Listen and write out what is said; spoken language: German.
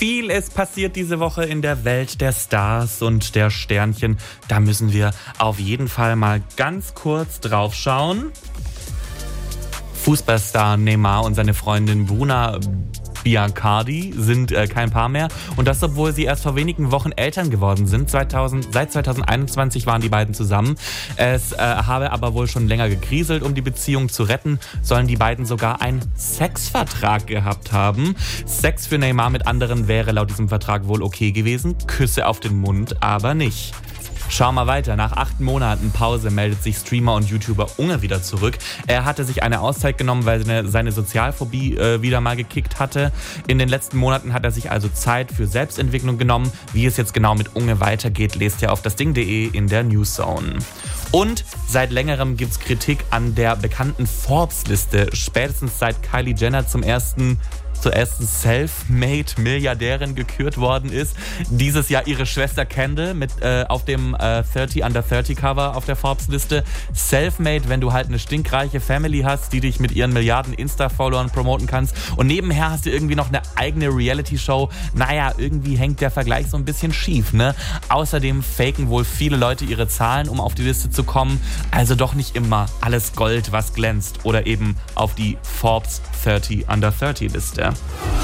Viel ist passiert diese Woche in der Welt der Stars und der Sternchen. Da müssen wir auf jeden Fall mal ganz kurz drauf schauen. Fußballstar Neymar und seine Freundin Bruna Biancardi sind kein Paar mehr. Und das, obwohl sie erst vor wenigen Wochen Eltern geworden sind. Seit 2021 waren die beiden zusammen. Es habe aber wohl schon länger gekriselt, um die Beziehung zu retten. Sollen die beiden sogar einen Sexvertrag gehabt haben. Sex für Neymar mit anderen wäre laut diesem Vertrag wohl okay gewesen. Küsse auf den Mund aber nicht. Schau mal weiter. Nach 8 Monaten Pause meldet sich Streamer und YouTuber Unge wieder zurück. Er hatte sich eine Auszeit genommen, weil seine Sozialphobie wieder mal gekickt hatte. In den letzten Monaten hat er sich also Zeit für Selbstentwicklung genommen. Wie es jetzt genau mit Unge weitergeht, lest ihr auf dasding.de in der Newszone. Und seit längerem gibt's Kritik an der bekannten Forbes-Liste. Spätestens seit Kylie Jenner zur ersten Self-Made-Milliardärin gekürt worden ist. Dieses Jahr ihre Schwester Kendall mit auf dem 30 Under 30 Cover auf der Forbes-Liste. Self-Made, wenn du halt eine stinkreiche Family hast, die dich mit ihren Milliarden Insta-Followern promoten kannst. Und nebenher hast du irgendwie noch eine eigene Reality-Show. Naja, irgendwie hängt der Vergleich so ein bisschen schief, ne? Außerdem faken wohl viele Leute ihre Zahlen, um auf die Liste zu kommen. Also doch nicht immer alles Gold, was glänzt. Oder eben auf die Forbes 30 Under 30 Liste.